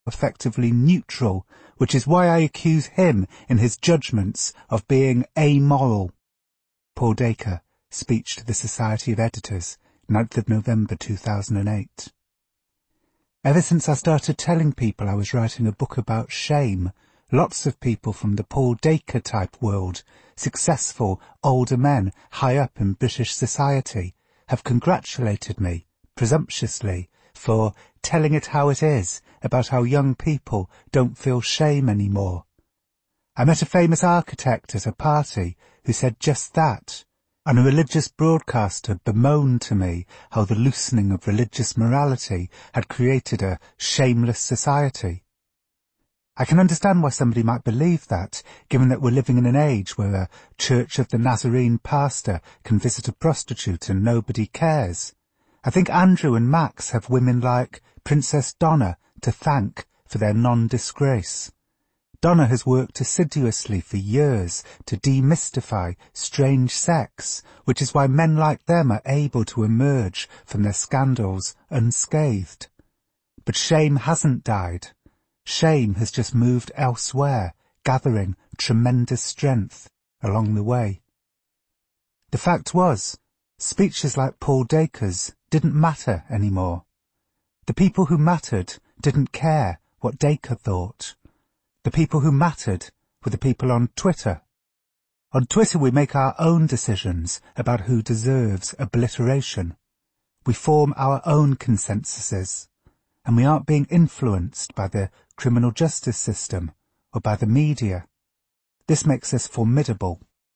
effectively neutral, which is why I accuse him in his judgments of being amoral. Paul Dacre, Speech to the Society of Editors, 9th of November 2008. Ever since I started telling people I was writing a book about shame, lots of people from the Paul Dacre type world, successful older men high up in British society, have congratulated me, presumptuously, for telling it how it is about how young people don't feel shame anymore. I met a famous architect at a party who said just that, and a religious broadcaster bemoaned to me how the loosening of religious morality had created a shameless society. I can understand why somebody might believe that, given that we're living in an age where a Church of the Nazarene pastor can visit a prostitute and nobody cares. I think Andrew and Max have women like Princess Donna to thank for their non-disgrace. Donna has worked assiduously for years to demystify strange sex, which is why men like them are able to emerge from their scandals unscathed. But shame hasn't died. Shame has just moved elsewhere, gathering tremendous strength along the way. The fact was, speeches like Paul Dacre's didn't matter anymore. The people who mattered didn't care what Dacre thought. The people who mattered were the people on Twitter. On Twitter we make our own decisions about who deserves obliteration. We form our own consensuses, and we aren't being influenced by the criminal justice system or by the media. This makes us formidable.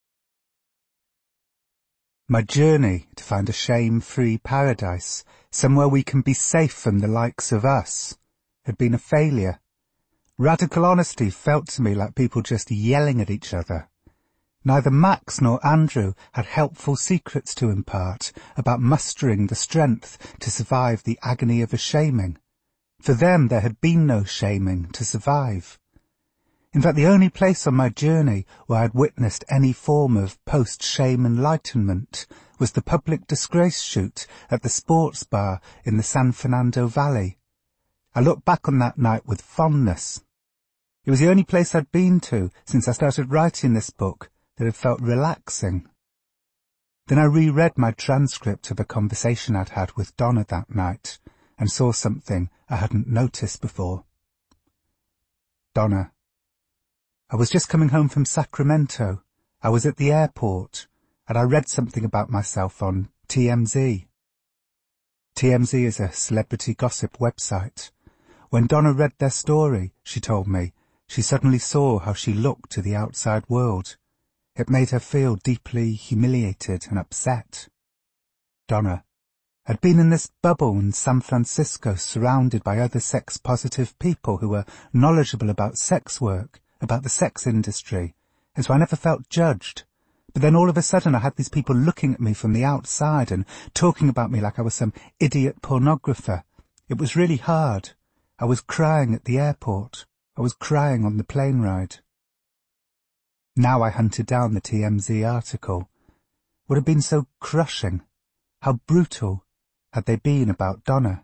My journey to find a shame-free paradise, somewhere we can be safe from the likes of us, had been a failure. Radical honesty felt to me like people just yelling at each other. Neither Max nor Andrew had helpful secrets to impart about mustering the strength to survive the agony of a shaming. For them there had been no shaming to survive. In fact, the only place on my journey where I had witnessed any form of post-shame enlightenment was the public disgrace shoot at the sports bar in the San Fernando Valley. I look back on that night with fondness. It was the only place I'd been to since I started writing this book that had felt relaxing. Then I reread my transcript of a conversation I'd had with Donna that night and saw something I hadn't noticed before. Donna: I was just coming home from Sacramento. I was at the airport, and I read something about myself on TMZ. TMZ is a celebrity gossip website. When Donna read their story, she told me, she suddenly saw how she looked to the outside world. It made her feel deeply humiliated and upset. Donna: I'd been in this bubble in San Francisco surrounded by other sex-positive people who were knowledgeable about sex work, about the sex industry, and so I never felt judged. But then all of a sudden I had these people looking at me from the outside and talking about me like I was some idiot pornographer. It was really hard. I was crying at the airport. I was crying on the plane ride. Now I hunted down the TMZ article. What had been so crushing? How brutal had they been about Donna?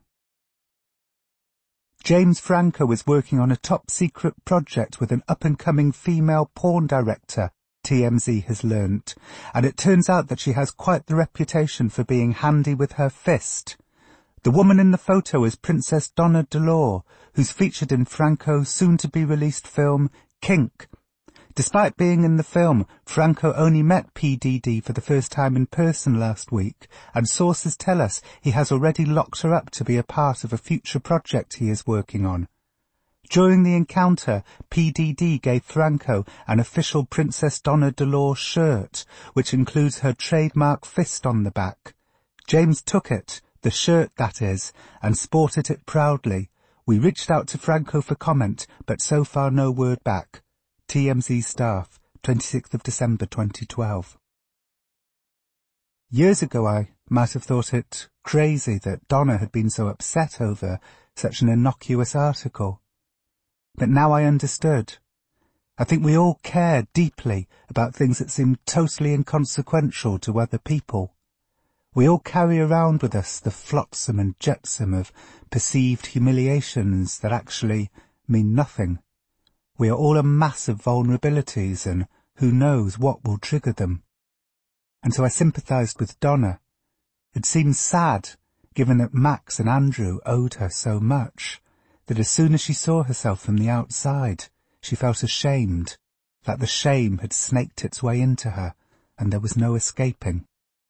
James Franco was working on a top-secret project with an up-and-coming female porn director, TMZ has learnt, and it turns out that she has quite the reputation for being handy with her fist. The woman in the photo is Princess Donna Delore, who's featured in Franco's soon-to-be-released film Kink. Despite being in the film, Franco only met P. Diddy for the first time in person last week, and sources tell us he has already locked her up to be a part of a future project he is working on. During the encounter, P. Diddy gave Franco an official Princess Donna Delore shirt, which includes her trademark fist on the back. James took it, the shirt that is, and sported it proudly. We reached out to Franco for comment, but so far no word back. TMZ staff, 26th of December 2012. Years ago I might have thought it crazy that Donna had been so upset over such an innocuous article. But now I understood. I think we all care deeply about things that seem totally inconsequential to other people. We all carry around with us the flotsam and jetsam of perceived humiliations that actually mean nothing. We are all a mass of vulnerabilities, and who knows what will trigger them. And so I sympathised with Donna. It seemed sad, given that Max and Andrew owed her so much, that as soon as she saw herself from the outside, she felt ashamed, that the shame had snaked its way into her, and there was no escaping.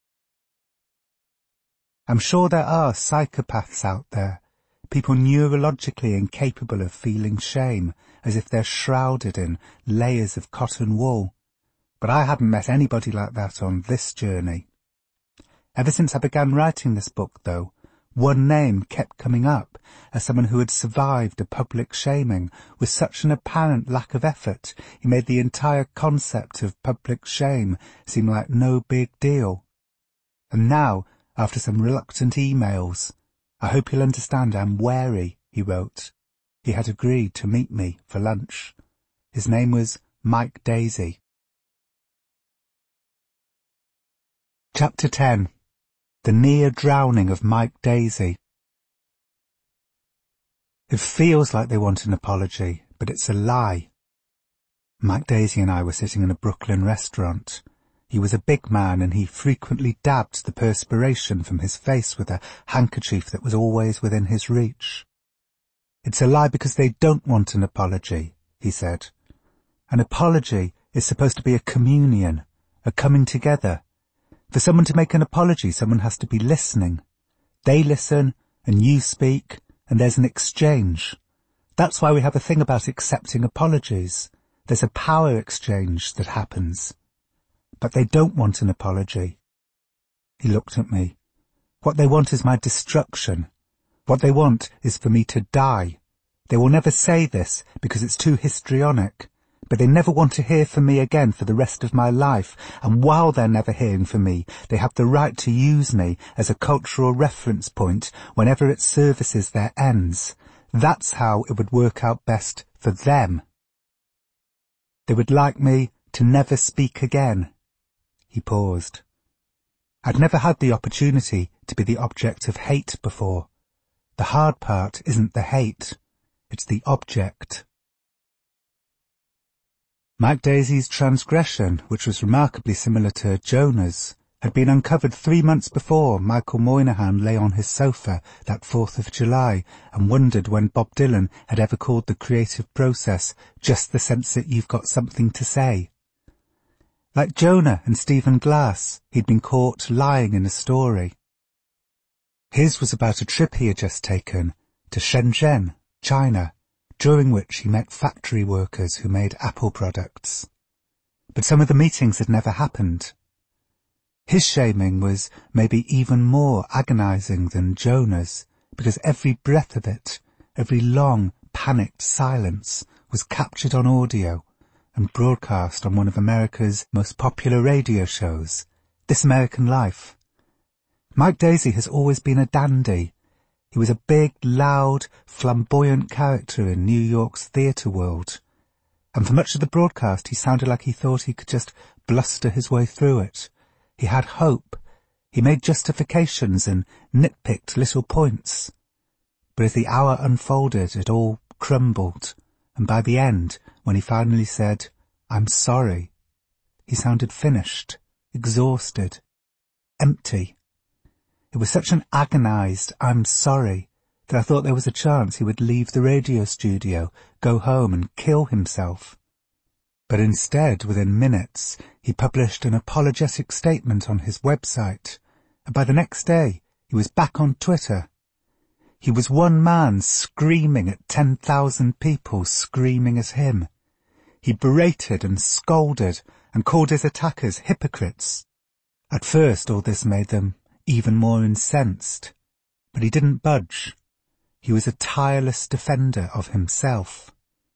I'm sure there are psychopaths out there, people neurologically incapable of feeling shame, as if they're shrouded in layers of cotton wool. But I hadn't met anybody like that on this journey. Ever since I began writing this book, though, one name kept coming up as someone who had survived a public shaming with such an apparent lack of effort. He made the entire concept of public shame seem like no big deal. And now, after some reluctant emails, "I hope you'll understand I'm wary," he wrote. He had agreed to meet me for lunch. His name was Mike Daisey. Chapter 10. The Near Drowning of Mike Daisey. It feels like they want an apology, but it's a lie. Mike Daisey and I were sitting in a Brooklyn restaurant. He was a big man, and he frequently dabbed the perspiration from his face with a handkerchief that was always within his reach. "It's a lie because they don't want an apology," he said. "An apology is supposed to be a communion, a coming together. For someone to make an apology, someone has to be listening. They listen, and you speak, and there's an exchange. That's why we have a thing about accepting apologies. There's a power exchange that happens. But they don't want an apology." He looked at me. "What they want is my destruction. What they want is for me to die. They will never say this because it's too histrionic, but they never want to hear from me again for the rest of my life, and while they're never hearing from me, they have the right to use me as a cultural reference point whenever it services their ends. That's how it would work out best for them. They would like me to never speak again." He paused. I'd never had the opportunity to be the object of hate before. The hard part isn't the hate, it's the object. Mike Daisey's transgression, which was remarkably similar to Jonah's, had been uncovered 3 months before Michael Moynihan lay on his sofa that 4th of July and wondered when Bob Dylan had ever called the creative process just the sense that you've got something to say. Like Jonah and Stephen Glass, he'd been caught lying in a story. His was about a trip he had just taken to Shenzhen, China, during which he met factory workers who made Apple products. But some of the meetings had never happened. His shaming was maybe even more agonizing than Jonah's, because every breath of it, every long, panicked silence, was captured on audio and broadcast on one of America's most popular radio shows, This American Life. Mike Daisey has always been a dandy. He was a big, loud, flamboyant character in New York's theatre world, and for much of the broadcast he sounded like he thought he could just bluster his way through it. He had hope. He made justifications and nitpicked little points. But as the hour unfolded, it all crumbled, and by the end, when he finally said, "I'm sorry," he sounded finished, exhausted, empty. It was such an agonized "I'm sorry" that I thought there was a chance he would leave the radio studio, go home and kill himself. But instead, within minutes, he published an apologetic statement on his website, and by the next day, he was back on Twitter. He was one man screaming at 10,000 people screaming at him. He berated and scolded and called his attackers hypocrites. At first, all this made them even more incensed, but he didn't budge. He was a tireless defender of himself.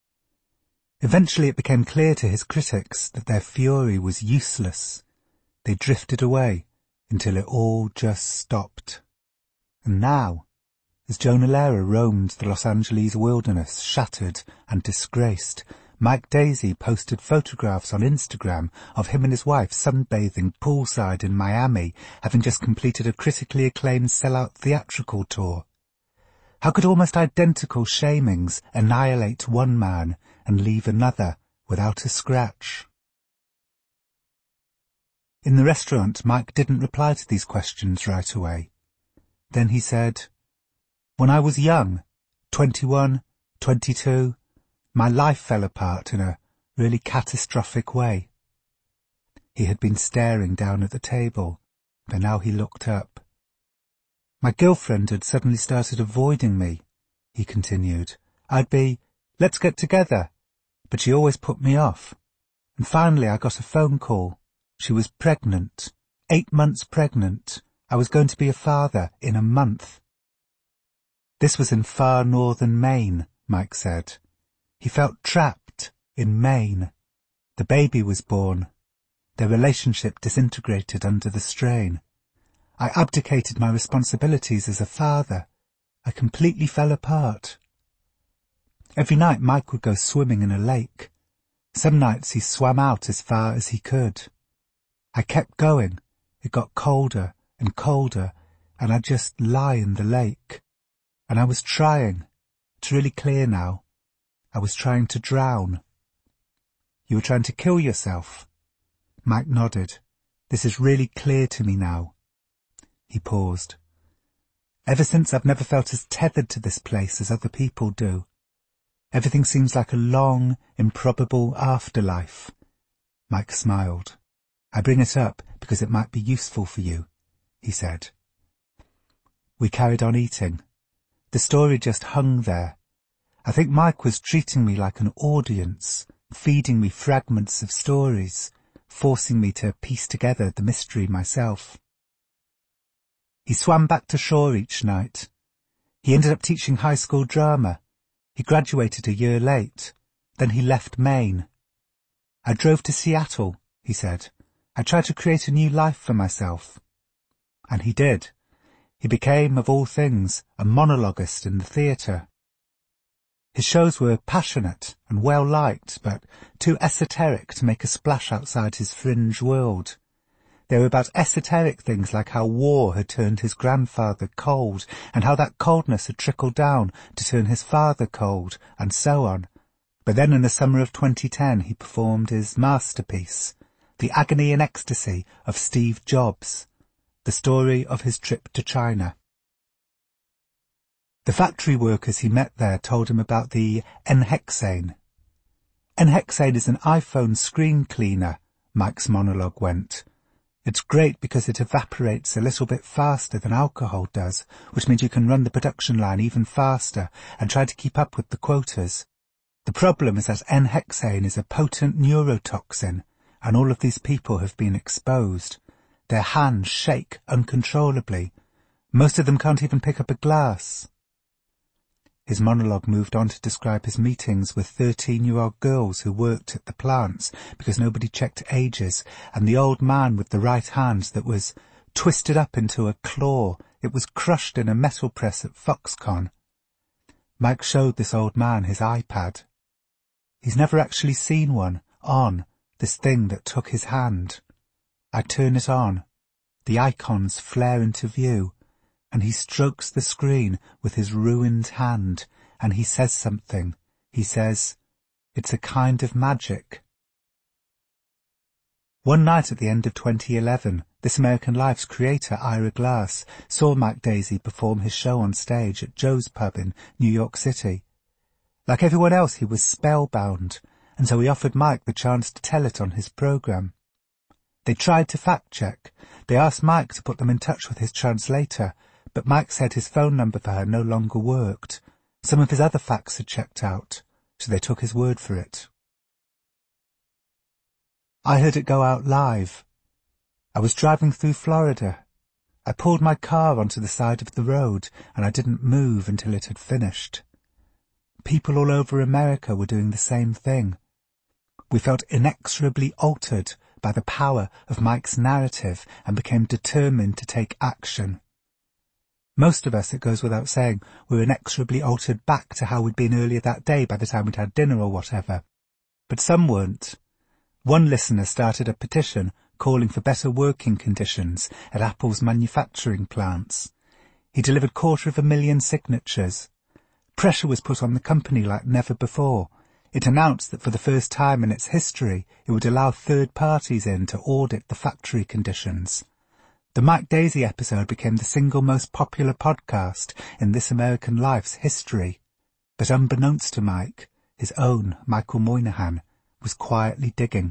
Eventually it became clear to his critics that their fury was useless. They drifted away until it all just stopped. And now, as Jonah Lehrer roamed the Los Angeles wilderness, shattered and disgraced, Mike Daisey posted photographs on Instagram of him and his wife sunbathing poolside in Miami, having just completed a critically acclaimed sellout theatrical tour. How could almost identical shamings annihilate one man and leave another without a scratch? In the restaurant, Mike didn't reply to these questions right away. Then he said, "When I was young, 21, 22, my life fell apart in a really catastrophic way." He had been staring down at the table, but now he looked up. "My girlfriend had suddenly started avoiding me," he continued. "I'd be, 'Let's get together,' but she always put me off. And finally I got a phone call. She was pregnant, 8 months pregnant. I was going to be a father in a month." This was in far northern Maine, Mike said. He felt trapped in Maine. The baby was born. Their relationship disintegrated under the strain. "I abdicated my responsibilities as a father. I completely fell apart." Every night Mike would go swimming in a lake. Some nights he swam out as far as he could. "I kept going. It got colder and colder, and I'd just lie in the lake. And I was trying. It's really clear now. I was trying to drown." "You were trying to kill yourself?" Mike nodded. "This is really clear to me now." He paused. "Ever since I've never felt as tethered to this place as other people do. Everything seems like a long, improbable afterlife." Mike smiled. "I bring it up because it might be useful for you," he said. We carried on eating. The story just hung there. I think Mike was treating me like an audience, feeding me fragments of stories, forcing me to piece together the mystery myself. He swam back to shore each night. He ended up teaching high school drama. He graduated a year late. Then he left Maine. "I drove to Seattle," he said. "I tried to create a new life for myself." And he did. He became, of all things, a monologuist in the theatre. His shows were passionate and well-liked, but too esoteric to make a splash outside his fringe world. They were about esoteric things like how war had turned his grandfather cold, and how that coldness had trickled down to turn his father cold, and so on. But then in the summer of 2010 he performed his masterpiece, The Agony and Ecstasy of Steve Jobs, the story of his trip to China. The factory workers he met there told him about the N-hexane. N-hexane is an iPhone screen cleaner, Mike's monologue went. It's great because it evaporates a little bit faster than alcohol does, which means you can run the production line even faster and try to keep up with the quotas. The problem is that N-hexane is a potent neurotoxin, and all of these people have been exposed. Their hands shake uncontrollably. Most of them can't even pick up a glass. His monologue moved on to describe his meetings with 13-year-old girls who worked at the plants because nobody checked ages, and the old man with the right hand that was twisted up into a claw. It was crushed in a metal press at Foxconn. Mike showed this old man his iPad. He's never actually seen one on, this thing that took his hand. I turn it on. The icons flare into view, and he strokes the screen with his ruined hand, and he says something. He says, "It's a kind of magic." One night at the end of 2011, This American Life's creator, Ira Glass, saw Mike Daisey perform his show on stage at Joe's Pub in New York City. Like everyone else, he was spellbound, and so he offered Mike the chance to tell it on his program. They tried to fact-check. They asked Mike to put them in touch with his translator, but Mike said his phone number for her no longer worked. Some of his other facts had checked out, so they took his word for it. I heard it go out live. I was driving through Florida. I pulled my car onto the side of the road, and I didn't move until it had finished. People all over America were doing the same thing. We felt inexorably altered by the power of Mike's narrative and became determined to take action. Most of us, it goes without saying, were inexorably altered back to how we'd been earlier that day by the time we'd had dinner or whatever. But some weren't. One listener started a petition calling for better working conditions at Apple's manufacturing plants. He delivered 250,000 signatures. Pressure was put on the company like never before. It announced that for the first time in its history, it would allow third parties in to audit the factory conditions. The Mike Daisey episode became the single most popular podcast in This American Life's history. But unbeknownst to Mike, his own Michael Moynihan was quietly digging.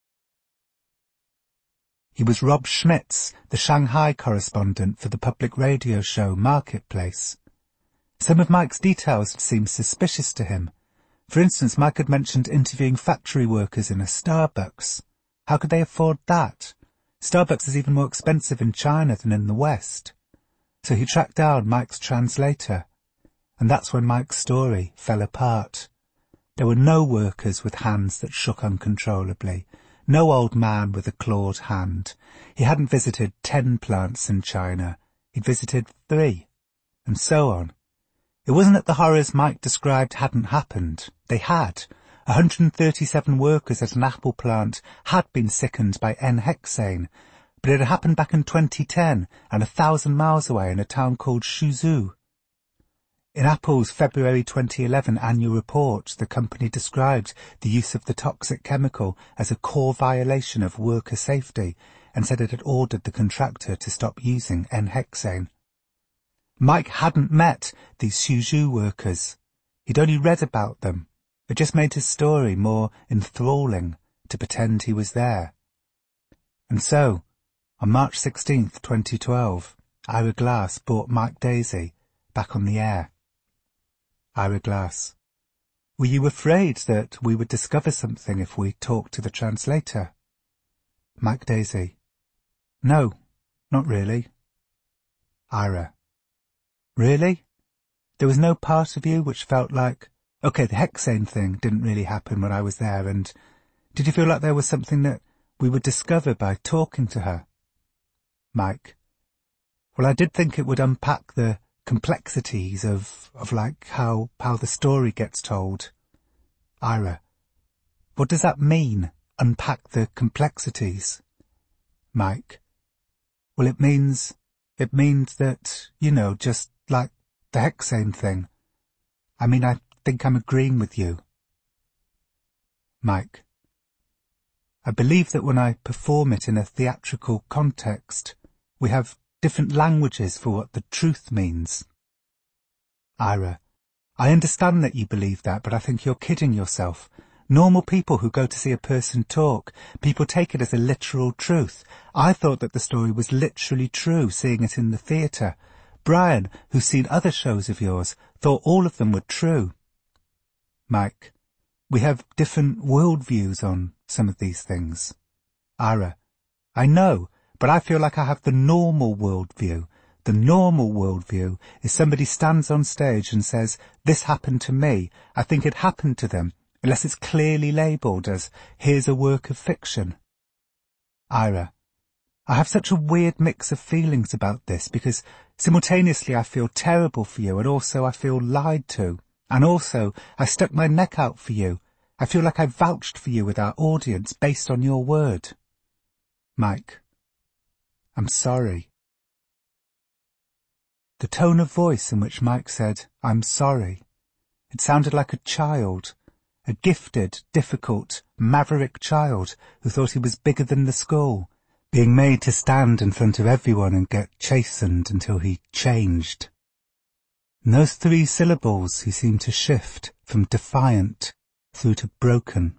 He was Rob Schmitz, the Shanghai correspondent for the public radio show Marketplace. Some of Mike's details had seemed suspicious to him. For instance, Mike had mentioned interviewing factory workers in a Starbucks. How could they afford that? Starbucks is even more expensive in China than in the West. So he tracked down Mike's translator. And that's when Mike's story fell apart. There were no workers with hands that shook uncontrollably. No old man with a clawed hand. He hadn't visited 10 plants in China. He'd visited 3. And so on. It wasn't that the horrors Mike described hadn't happened. They had. 137 workers at an apple plant had been sickened by N-hexane, but it had happened back in 2010 and 1,000 miles away in a town called Suzhou. In Apple's February 2011 annual report, the company described the use of the toxic chemical as a core violation of worker safety and said it had ordered the contractor to stop using N-hexane. Mike hadn't met these Suzhou workers. He'd only read about them. It just made his story more enthralling to pretend he was there. And so, on March 16th, 2012, Ira Glass brought Mike Daisey back on the air. Ira Glass: were you afraid that we would discover something if we talked to the translator? Mike Daisey: no, not really. Ira: really? There was no part of you which felt like, OK, the hexane thing didn't really happen when I was there, and did you feel like there was something that we would discover by talking to her? Mike: well, I did think it would unpack the complexities of like how the story gets told. Ira: what does that mean, unpack the complexities? Mike: well, it means that, just like the hexane thing. I mean, I think I'm agreeing with you. Mike: I believe that when I perform it in a theatrical context, we have different languages for what the truth means. Ira: I understand that you believe that, but I think you're kidding yourself. Normal people who go to see a person talk, people take it as a literal truth. I thought that the story was literally true, seeing it in the theatre. Brian, who's seen other shows of yours, thought all of them were true. Mike: we have different worldviews on some of these things. Ira: I know, but I feel like I have the normal worldview. The normal worldview is somebody stands on stage and says, this happened to me. I think it happened to them, unless it's clearly labelled as, here's a work of fiction. Ira: I have such a weird mix of feelings about this because simultaneously I feel terrible for you and also I feel lied to. And also I stuck my neck out for you. I feel like I vouched for you with our audience based on your word. Mike: I'm sorry. The tone of voice in which Mike said, I'm sorry, it sounded like a child, a gifted, difficult, maverick child who thought he was bigger than the school, being made to stand in front of everyone and get chastened until he changed. In those 3 syllables he seemed to shift from defiant through to broken.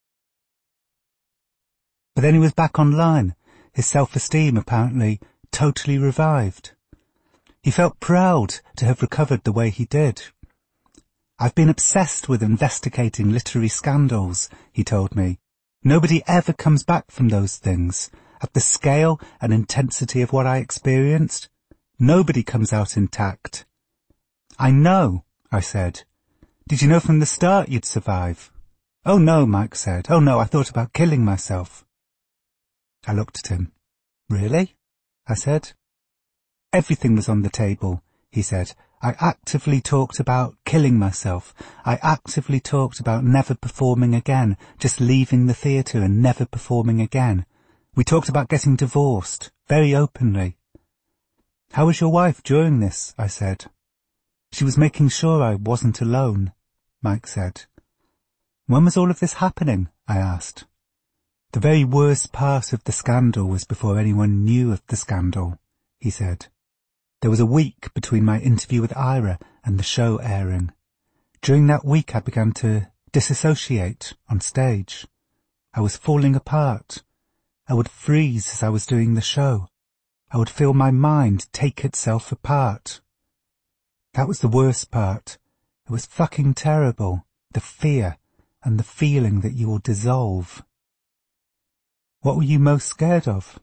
But then he was back online, his self-esteem apparently totally revived. He felt proud to have recovered the way he did. I've been obsessed with investigating literary scandals, he told me. Nobody ever comes back from those things. At the scale and intensity of what I experienced, nobody comes out intact. I know, I said. Did you know from the start you'd survive? Oh no, Mike said. Oh no, I thought about killing myself. I looked at him. Really? I said. Everything was on the table, he said. I actively talked about killing myself. I actively talked about never performing again, just leaving the theatre and never performing again. We talked about getting divorced, very openly. How was your wife during this? I said. She was making sure I wasn't alone, Mike said. When was all of this happening? I asked. The very worst part of the scandal was before anyone knew of the scandal, he said. There was a week between my interview with Ira and the show airing. During that week I began to disassociate on stage. I was falling apart. I would freeze as I was doing the show. I would feel my mind take itself apart. That was the worst part. It was fucking terrible, the fear and the feeling that you will dissolve. What were you most scared of?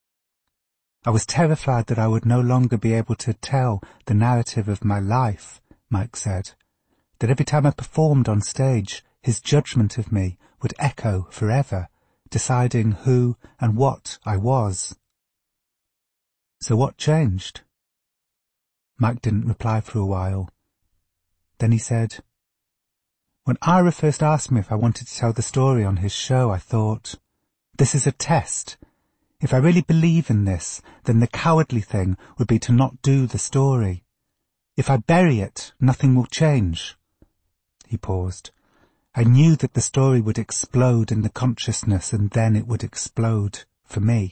I was terrified that I would no longer be able to tell the narrative of my life, Mike said. That every time I performed on stage, his judgment of me would echo forever, deciding who and what I was. So what changed? Mike didn't reply for a while. Then he said, when Ira first asked me if I wanted to tell the story on his show, I thought, this is a test. If I really believe in this, then the cowardly thing would be to not do the story. If I bury it, nothing will change. He paused. I knew that the story would explode in the consciousness and then it would explode for me.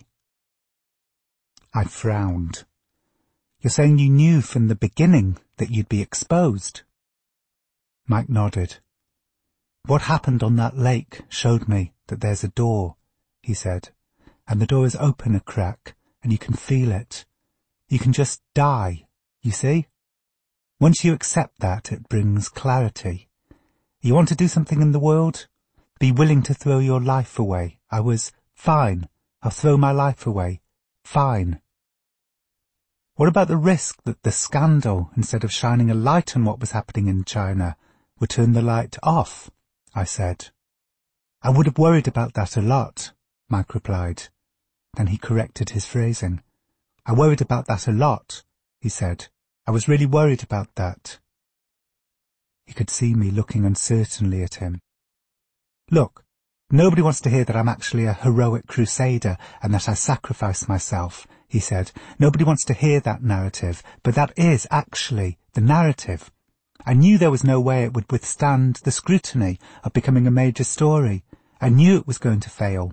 I frowned. You're saying you knew from the beginning that you'd be exposed? Mike nodded. What happened on that lake showed me that there's a door, he said, and the door is open a crack and you can feel it. You can just die, you see? Once you accept that, it brings clarity. You want to do something in the world? Be willing to throw your life away. I was fine. I'll throw my life away. Fine. What about the risk that the scandal, instead of shining a light on what was happening in China, would turn the light off? I said. I would have worried about that a lot, Mike replied. Then he corrected his phrasing. I worried about that a lot, he said. I was really worried about that. He could see me looking uncertainly at him. Look, nobody wants to hear that I'm actually a heroic crusader and that I sacrificed myself, he said. Nobody wants to hear that narrative, but that is actually the narrative. I knew there was no way it would withstand the scrutiny of becoming a major story. I knew it was going to fail.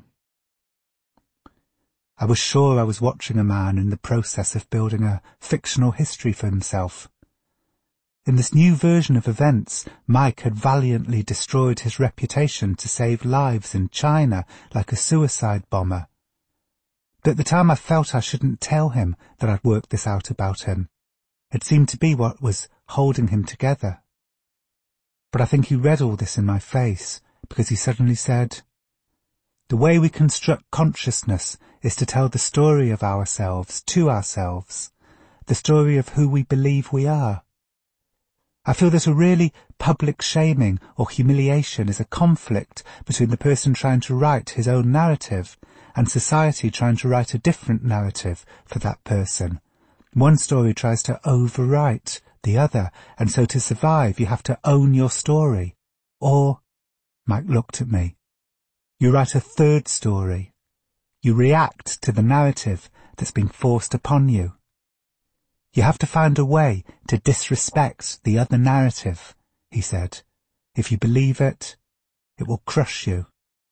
I was sure I was watching a man in the process of building a fictional history for himself. In this new version of events, Mike had valiantly destroyed his reputation to save lives in China like a suicide bomber. But at the time I felt I shouldn't tell him that I'd worked this out about him. It seemed to be what was holding him together. But I think he read all this in my face, because he suddenly said, the way we construct consciousness is to tell the story of ourselves to ourselves, the story of who we believe we are. I feel that a really public shaming or humiliation is a conflict between the person trying to write his own narrative and society trying to write a different narrative for that person. One story tries to overwrite the other, and so to survive you have to own your story. Or, Mike looked at me, you write a third story. You react to the narrative that's been forced upon you. You have to find a way to disrespect the other narrative, he said. If you believe it, it will crush you.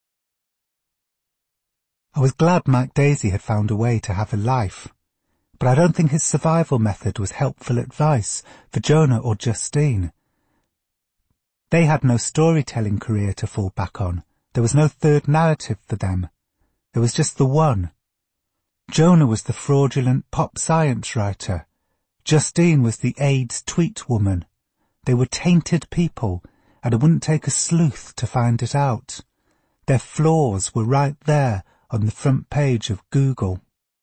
I was glad Mike Daisey had found a way to have a life, but I don't think his survival method was helpful advice for Jonah or Justine. They had no storytelling career to fall back on. There was no third narrative for them. There was just the one. Jonah was the fraudulent pop science writer. Justine was the AIDS tweet woman. They were tainted people, and it wouldn't take a sleuth to find it out. Their flaws were right there on the front page of Google.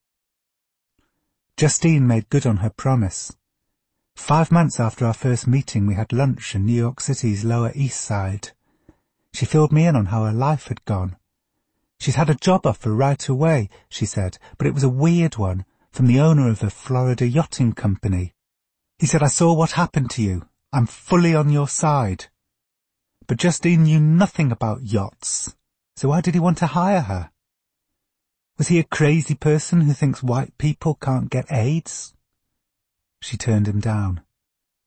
Justine made good on her promise. 5 months after our first meeting, we had lunch in New York City's Lower East Side. She filled me in on how her life had gone. She'd had a job offer right away, she said, but it was a weird one, from the owner of a Florida yachting company. He said, I saw what happened to you. I'm fully on your side. But Justine knew nothing about yachts, so why did he want to hire her? Was he a crazy person who thinks white people can't get AIDS? She turned him down.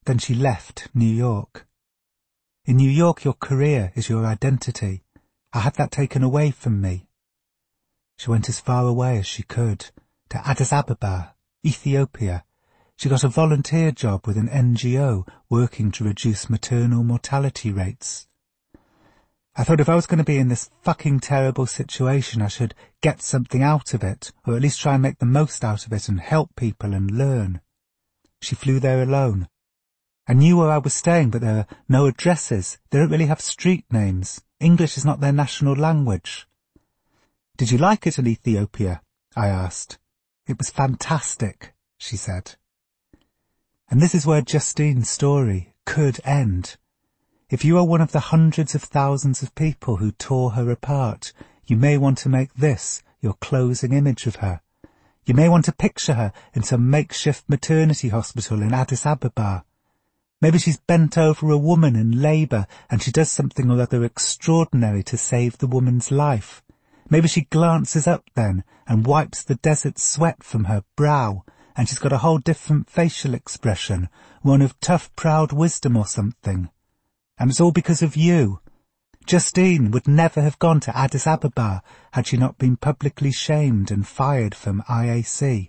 Then she left New York. In New York, your career is your identity. I had that taken away from me. She went as far away as she could, to Addis Ababa, Ethiopia. She got a volunteer job with an NGO working to reduce maternal mortality rates. I thought if I was going to be in this fucking terrible situation, I should get something out of it, or at least try and make the most out of it and help people and learn. She flew there alone. I knew where I was staying, but there are no addresses. They don't really have street names. English is not their national language. Did you like it in Ethiopia? I asked. It was fantastic, she said. And this is where Justine's story could end. If you are one of the hundreds of thousands of people who tore her apart, you may want to make this your closing image of her. You may want to picture her in some makeshift maternity hospital in Addis Ababa. Maybe she's bent over a woman in labour and she does something or other extraordinary to save the woman's life. Maybe she glances up then and wipes the desert sweat from her brow, and she's got a whole different facial expression, one of tough, proud wisdom or something. And it's all because of you. Justine would never have gone to Addis Ababa had she not been publicly shamed and fired from IAC.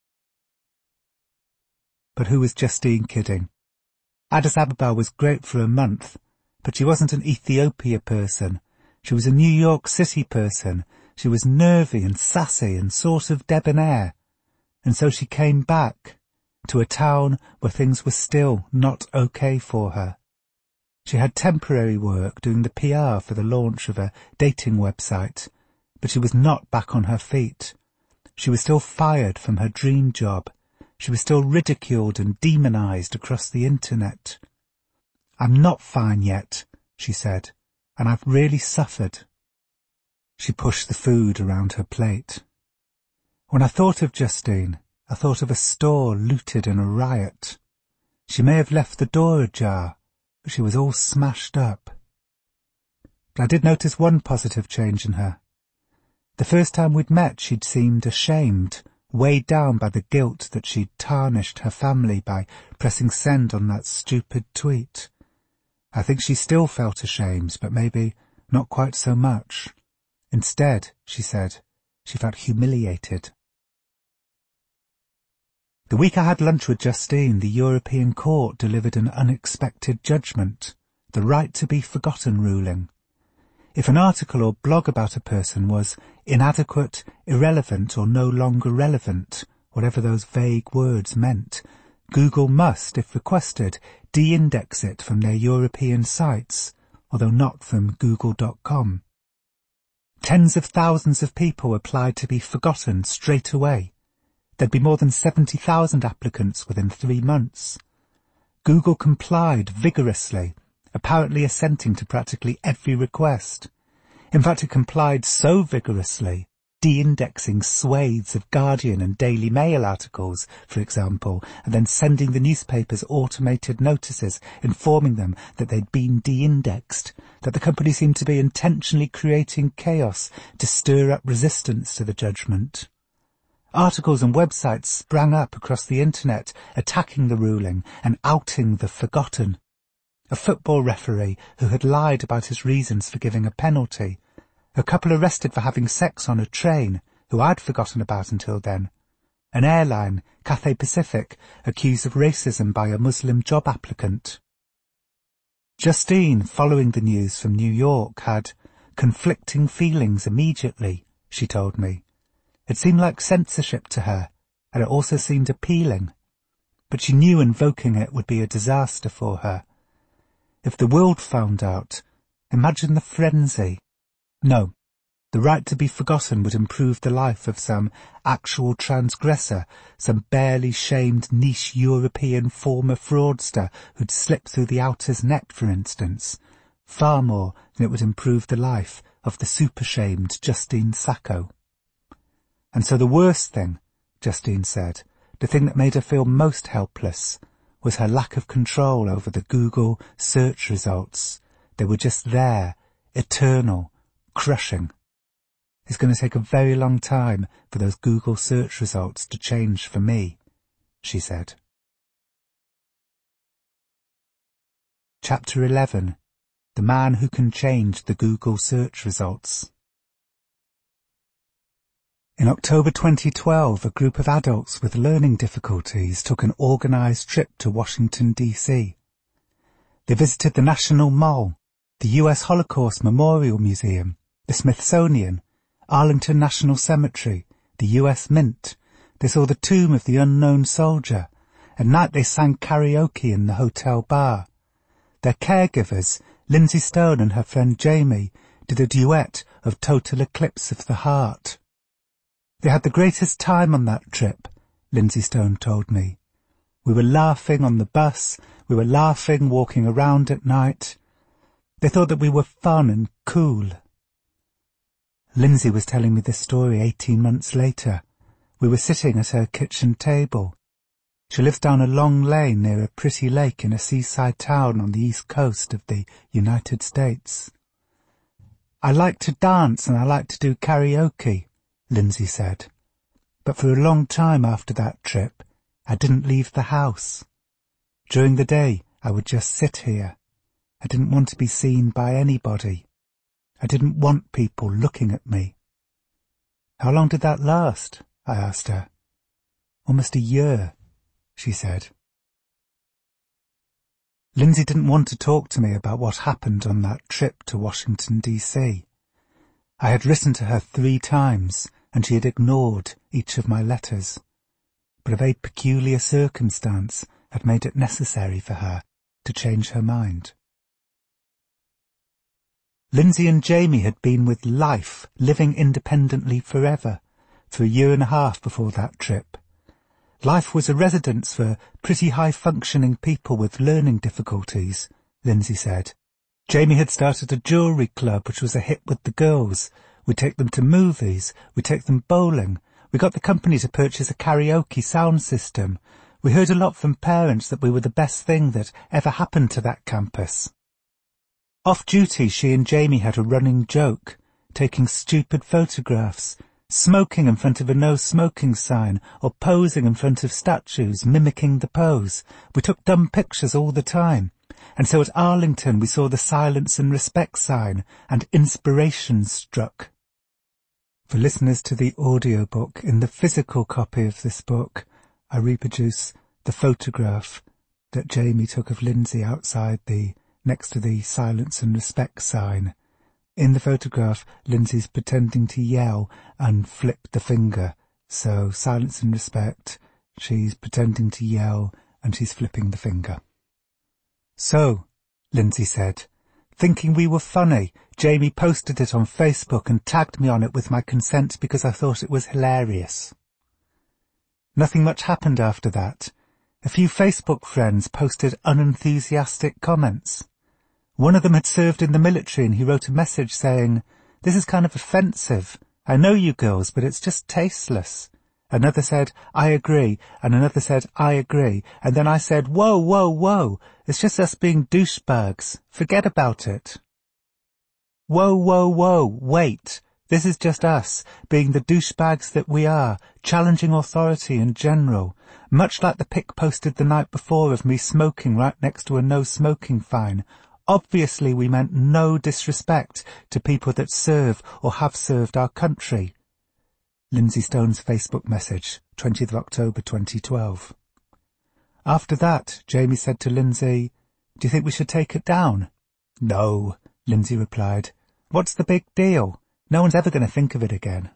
But who was Justine kidding? Addis Ababa was great for a month, but she wasn't an Ethiopia person. She was a New York City person. She was nervy and sassy and sort of debonair. And so she came back to a town where things were still not okay for her. She had temporary work doing the PR for the launch of a dating website, but she was not back on her feet. She was still fired from her dream job. She was still ridiculed and demonized across the internet. I'm not fine yet, she said, and I've really suffered. She pushed the food around her plate. When I thought of Justine, I thought of a store looted in a riot. She may have left the door ajar, but she was all smashed up. But I did notice one positive change in her. The first time we'd met, she'd seemed ashamed, weighed down by the guilt that she'd tarnished her family by pressing send on that stupid tweet. I think she still felt ashamed, but maybe not quite so much. Instead, she said, she felt humiliated. The week I had lunch with Justine, the European Court delivered an unexpected judgment, the right to be forgotten ruling. If an article or blog about a person was inadequate, irrelevant, or no longer relevant, whatever those vague words meant, Google must, if requested, de-index it from their European sites, although not from Google.com. Tens of thousands of people applied to be forgotten straight away. There'd be more than 70,000 applicants within 3 months. Google complied vigorously, apparently assenting to practically every request. In fact, it complied so vigorously, de-indexing swathes of Guardian and Daily Mail articles, for example, and then sending the newspapers automated notices informing them that they'd been de-indexed, that the company seemed to be intentionally creating chaos to stir up resistance to the judgment. Articles and websites sprang up across the internet, attacking the ruling and outing the forgotten. A football referee who had lied about his reasons for giving a penalty. A couple arrested for having sex on a train, who I'd forgotten about until then. An airline, Cathay Pacific, accused of racism by a Muslim job applicant. Justine, following the news from New York, had conflicting feelings immediately, she told me. It seemed like censorship to her, and it also seemed appealing. But she knew invoking it would be a disaster for her. If the world found out, imagine the frenzy. No, the right to be forgotten would improve the life of some actual transgressor, some barely shamed niche European former fraudster who'd slipped through the outer's net, for instance, far more than it would improve the life of the super-shamed Justine Sacco. And so the worst thing, Justine said, the thing that made her feel most helpless, was her lack of control over the Google search results. They were just there, eternal, crushing. It's going to take a very long time for those Google search results to change for me, she said. Chapter 11. The Man Who Can Change the Google Search Results. In October 2012, a group of adults with learning difficulties took an organised trip to Washington, D.C. They visited the National Mall, the U.S. Holocaust Memorial Museum, the Smithsonian, Arlington National Cemetery, the U.S. Mint. They saw the tomb of the unknown soldier. At night they sang karaoke in the hotel bar. Their caregivers, Lindsay Stone and her friend Jamie, did a duet of Total Eclipse of the Heart. They had the greatest time on that trip, Lindsay Stone told me. We were laughing on the bus, we were laughing walking around at night. They thought that we were fun and cool. Lindsay was telling me this story 18 months later. We were sitting at her kitchen table. She lives down a long lane near a pretty lake in a seaside town on the east coast of the United States. I like to dance and I like to do karaoke, Lindsay said. But for a long time after that trip, I didn't leave the house. During the day, I would just sit here. I didn't want to be seen by anybody. I didn't want people looking at me. How long did that last? I asked her. Almost a year, she said. Lindsay didn't want to talk to me about what happened on that trip to Washington, D.C. I had written to her 3 times, and she had ignored each of my letters. But a very peculiar circumstance had made it necessary for her to change her mind. Lindsay and Jamie had been with Life, living independently forever, for a year and a half before that trip. Life was a residence for pretty high-functioning people with learning difficulties, Lindsay said. Jamie had started a jewellery club which was a hit with the girls. We'd take them to movies, we'd take them bowling. We got the company to purchase a karaoke sound system. We heard a lot from parents that we were the best thing that ever happened to that campus. Off-duty, she and Jamie had a running joke, taking stupid photographs, smoking in front of a no-smoking sign, or posing in front of statues, mimicking the pose. We took dumb pictures all the time. And so at Arlington we saw the Silence and Respect sign, and inspiration struck. For listeners to the audiobook, in the physical copy of this book, I reproduce the photograph that Jamie took of Lindsay outside next to the Silence and Respect sign. In the photograph, Lindsay's pretending to yell and flip the finger. So, Silence and Respect, she's pretending to yell and she's flipping the finger. So, Lindsay said, thinking we were funny, Jamie posted it on Facebook and tagged me on it with my consent because I thought it was hilarious. Nothing much happened after that. A few Facebook friends posted unenthusiastic comments. One of them had served in the military and he wrote a message saying, "This is kind of offensive. I know you girls, but it's just tasteless." Another said, "I agree," and another said, "I agree," and then I said, "Whoa, whoa, whoa, it's just us being douchebags. Forget about it." Whoa, whoa, whoa, wait. This is just us, being the douchebags that we are, challenging authority in general, much like the pic posted the night before of me smoking right next to a no-smoking sign. Obviously we meant no disrespect to people that serve or have served our country. Lindsay Stone's Facebook message, 20th of October 2012. After that, Jamie said to Lindsay, "Do you think we should take it down?" "No," Lindsay replied. "What's the big deal? No one's ever going to think of it again."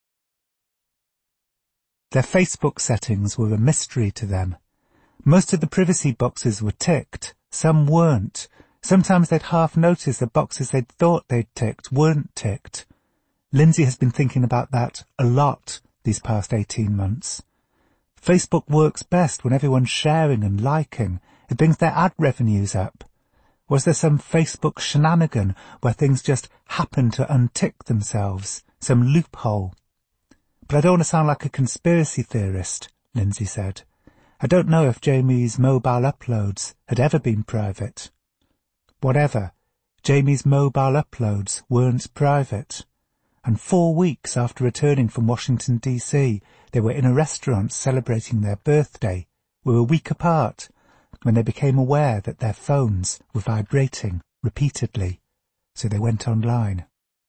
Their Facebook settings were a mystery to them. Most of the privacy boxes were ticked, some weren't. Sometimes they'd half notice the boxes they'd thought they'd ticked weren't ticked. Lindsay has been thinking about that a lot these past 18 months. Facebook works best when everyone's sharing and liking. It brings their ad revenues up. Was there some Facebook shenanigan where things just happen to untick themselves, some loophole? "But I don't want to sound like a conspiracy theorist," Lindsay said. "I don't know if Jamie's mobile uploads had ever been private." Whatever, Jamie's mobile uploads weren't private. And 4 weeks after returning from Washington, D.C., they were in a restaurant celebrating their birthday. We were a week apart. when they became aware that their phones were vibrating repeatedly, so they went online.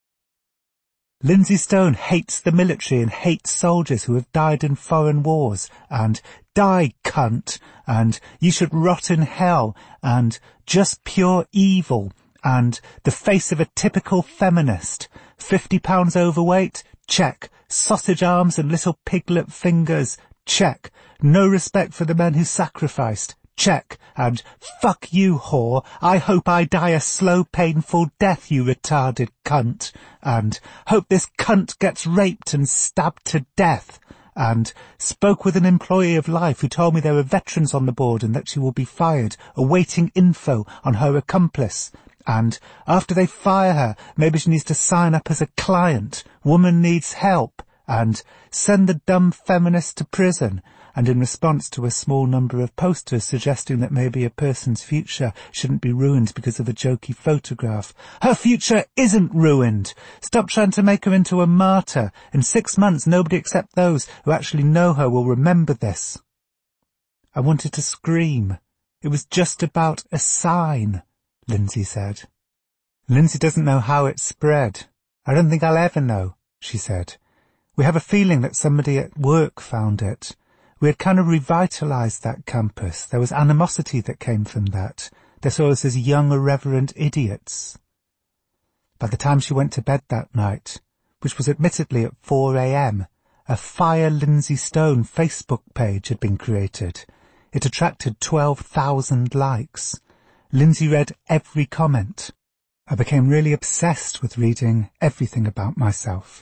Lindsay Stone hates the military and hates soldiers who have died in foreign wars, and die, cunt, and you should rot in hell, and just pure evil, and the face of a typical feminist. 50 pounds overweight? Check. Sausage arms and little piglet fingers? Check. No respect for the men who sacrificed? Check. And fuck you, whore. I hope I die a slow, painful death, you retarded cunt. And hope this cunt gets raped and stabbed to death. And spoke with an employee of Life who told me there were veterans on the board and that she will be fired, awaiting info on her accomplice. And after they fire her, maybe she needs to sign up as a client. Woman needs help. And send the dumb feminist to prison. And in response to a small number of posters suggesting that maybe a person's future shouldn't be ruined because of a jokey photograph. Her future isn't ruined! Stop trying to make her into a martyr. In 6 months, nobody except those who actually know her will remember this. I wanted to scream. It was just about a sign, Lindsay said. Lindsay doesn't know how it spread. I don't think I'll ever know, she said. We have a feeling that somebody at work found it. We had kind of revitalized that campus. There was animosity that came from that. They saw us as young, irreverent idiots. By the time she went to bed that night, which was admittedly at 4 a.m., a Fire Lindsay Stone Facebook page had been created. It attracted 12,000 likes. Lindsay read every comment. I became really obsessed with reading everything about myself.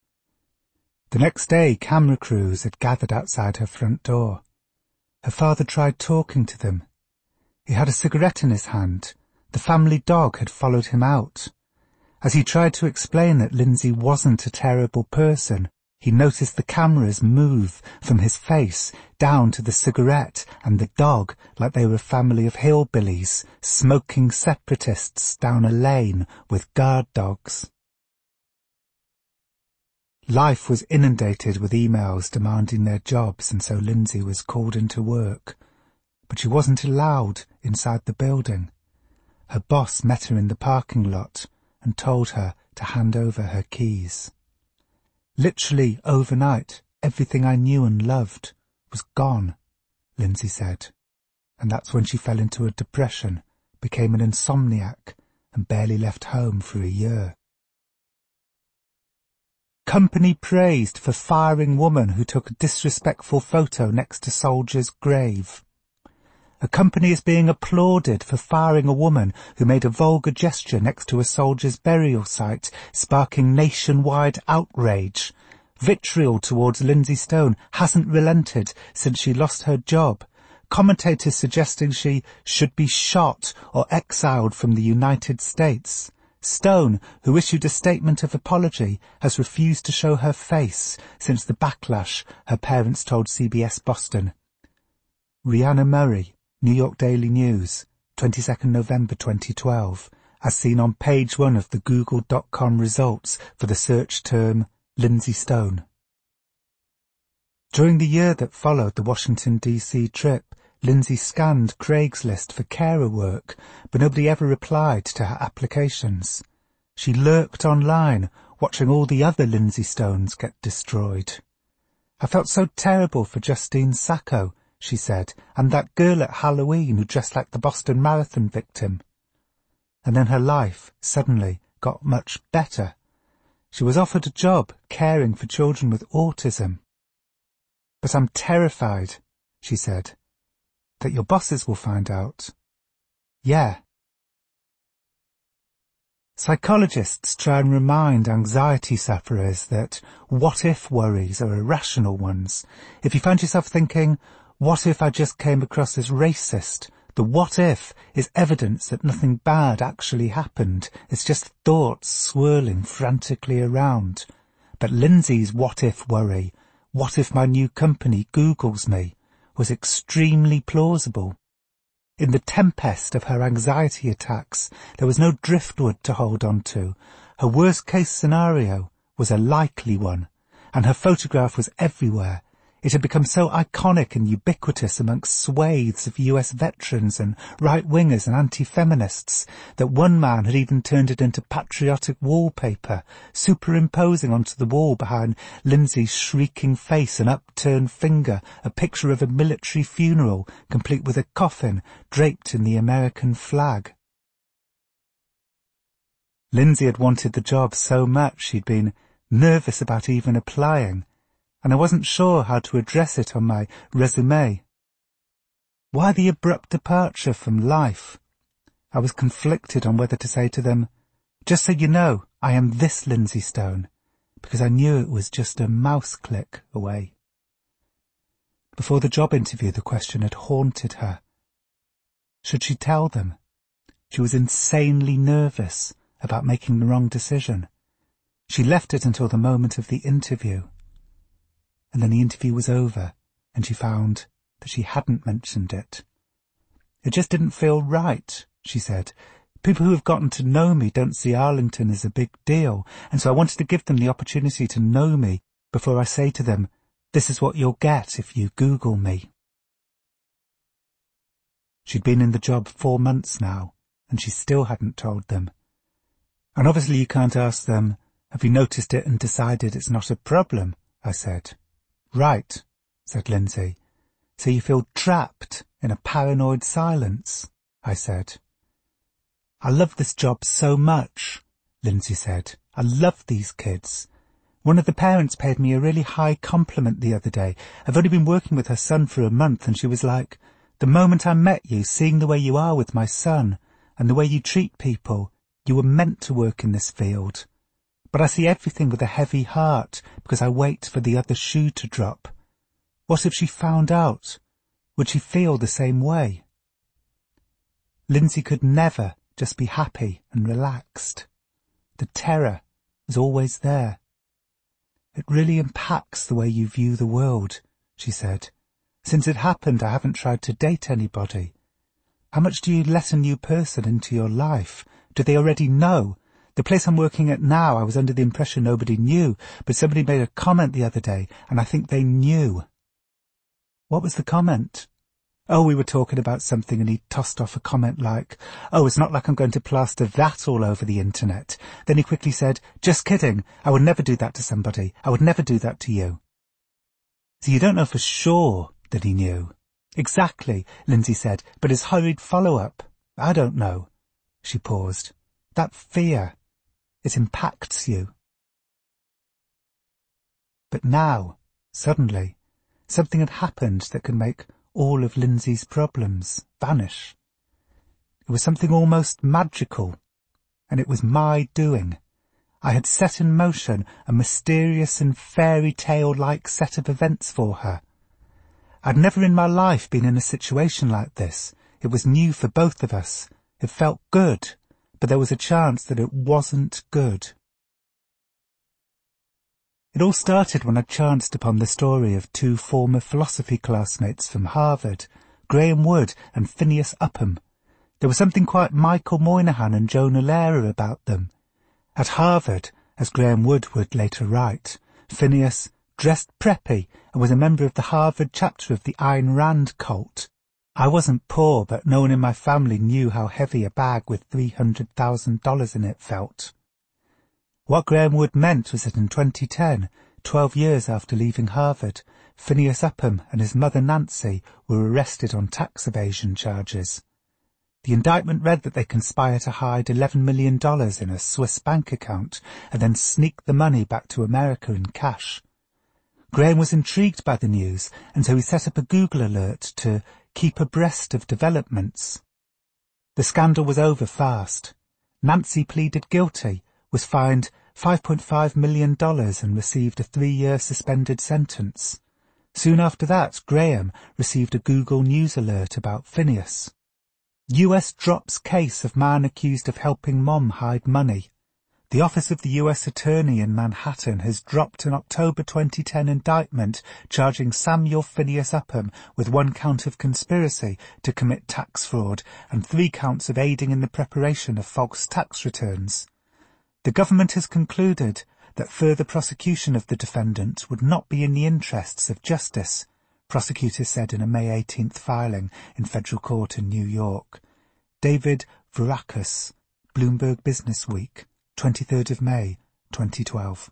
The next day, camera crews had gathered outside her front door. Her father tried talking to them. He had a cigarette in his hand. The family dog had followed him out. As he tried to explain that Lindsay wasn't a terrible person, he noticed the cameras move from his face down to the cigarette and the dog like they were a family of hillbillies, smoking separatists down a lane with guard dogs. Life was inundated with emails demanding their jobs, and so Lindsay was called into work. But she wasn't allowed inside the building. Her boss met her in the parking lot and told her to hand over her keys. Literally overnight, everything I knew and loved was gone, Lindsay said. And that's when she fell into a depression, became an insomniac, and barely left home for a year. Company praised for firing woman who took a disrespectful photo next to soldier's grave. A company is being applauded for firing a woman who made a vulgar gesture next to a soldier's burial site, sparking nationwide outrage. Vitriol towards Lindsay Stone hasn't relented since she lost her job. Commentators suggesting she should be shot or exiled from the United States. Stone, who issued a statement of apology, has refused to show her face since the backlash, her parents told CBS Boston. Rhianna Murray, New York Daily News, 22nd November 2012, as seen on page 1 of the Google.com results for the search term Lindsay Stone. During the year that followed the Washington, D.C. trip, Lindsay scanned Craigslist for carer work, but nobody ever replied to her applications. She lurked online, watching all the other Lindsay Stones get destroyed. I felt so terrible for Justine Sacco, she said, and that girl at Halloween who dressed like the Boston Marathon victim. And then her life suddenly got much better. She was offered a job caring for children with autism. But I'm terrified, she said, that your bosses will find out. Yeah. Psychologists try and remind anxiety sufferers that what-if worries are irrational ones. If you find yourself thinking, what if I just came across as racist? The what-if is evidence that nothing bad actually happened. It's just thoughts swirling frantically around. But Lindsay's what-if worry, what if my new company Googles me, was extremely plausible. In the tempest of her anxiety attacks, there was no driftwood to hold on to. Her worst-case scenario was a likely one, and her photograph was everywhere, It had become so iconic and ubiquitous amongst swathes of US veterans and right-wingers and anti-feminists that one man had even turned it into patriotic wallpaper, superimposing onto the wall behind Lindsay's shrieking face and upturned finger a picture of a military funeral, complete with a coffin draped in the American flag. Lindsay had wanted the job so much she'd been nervous about even applying, and I wasn't sure how to address it on my resume. Why the abrupt departure from life? I was conflicted on whether to say to them, "Just so you know, I am this Lindsay Stone," because I knew it was just a mouse click away. Before the job interview, the question had haunted her. Should she tell them? She was insanely nervous about making the wrong decision. She left it until the moment of the interview. And then the interview was over, and she found that she hadn't mentioned it. "It just didn't feel right," she said. "People who have gotten to know me don't see Arlington as a big deal, and so I wanted to give them the opportunity to know me before I say to them, 'This is what you'll get if you Google me.'" She'd been in the job 4 months now, and she still hadn't told them. "And obviously you can't ask them, 'Have you noticed it and decided it's not a problem?'" I said. "Right," said Lindsay. "So you feel trapped in a paranoid silence," I said. "I love this job so much," Lindsay said. "I love these kids. One of the parents paid me a really high compliment the other day. I've only been working with her son for a month, and she was like, 'The moment I met you, seeing the way you are with my son, and the way you treat people, you were meant to work in this field. But I see everything with a heavy heart because I wait for the other shoe to drop. What if she found out? Would she feel the same way?" Lindsay could never just be happy and relaxed. The terror was always there. "It really impacts the way you view the world," she said. "Since it happened, I haven't tried to date anybody. How much do you let a new person into your life? Do they already know? The place I'm working at now, I was under the impression nobody knew, but somebody made a comment the other day, and I think they knew." "What was the comment?" "Oh, we were talking about something, and he tossed off a comment like, 'Oh, it's not like I'm going to plaster that all over the internet.' Then he quickly said, 'Just kidding, I would never do that to somebody. I would never do that to you.'" "So you don't know for sure that he knew?" "Exactly," Lindsay said, "but his hurried follow-up, I don't know." She paused. "That fear, it impacts you." But now, suddenly, something had happened that could make all of Lindsay's problems vanish. It was something almost magical, and it was my doing. I had set in motion a mysterious and fairy tale-like set of events for her. I'd never in my life been in a situation like this. It was new for both of us. It felt good, but there was a chance that it wasn't good. It all started when I chanced upon the story of 2 former philosophy classmates from Harvard, Graham Wood and Phineas Upham. There was something quite Michael Moynihan and Jonah Lehrer about them. At Harvard, as Graham Wood would later write, Phineas dressed preppy and was a member of the Harvard chapter of the Ayn Rand cult. I wasn't poor, but no one in my family knew how heavy a bag with $300,000 in it felt. What Graham Wood meant was that in 2010, 12 years after leaving Harvard, Phineas Upham and his mother Nancy were arrested on tax evasion charges. The indictment read that they conspired to hide $11 million in a Swiss bank account and then sneak the money back to America in cash. Graham was intrigued by the news, and so he set up a Google alert to keep abreast of developments. The scandal was over fast. Nancy pleaded guilty, was fined $5.5 million and received a 3-year suspended sentence. Soon after that, Graham received a Google News alert about Phineas. US drops case of man accused of helping mom hide money. The Office of the U.S. Attorney in Manhattan has dropped an October 2010 indictment charging Samuel Phineas Upham with 1 count of conspiracy to commit tax fraud and 3 counts of aiding in the preparation of false tax returns. The government has concluded that further prosecution of the defendant would not be in the interests of justice, prosecutors said in a May 18th filing in federal court in New York. David Varoukas, Bloomberg Businessweek, 23rd of May, 2012.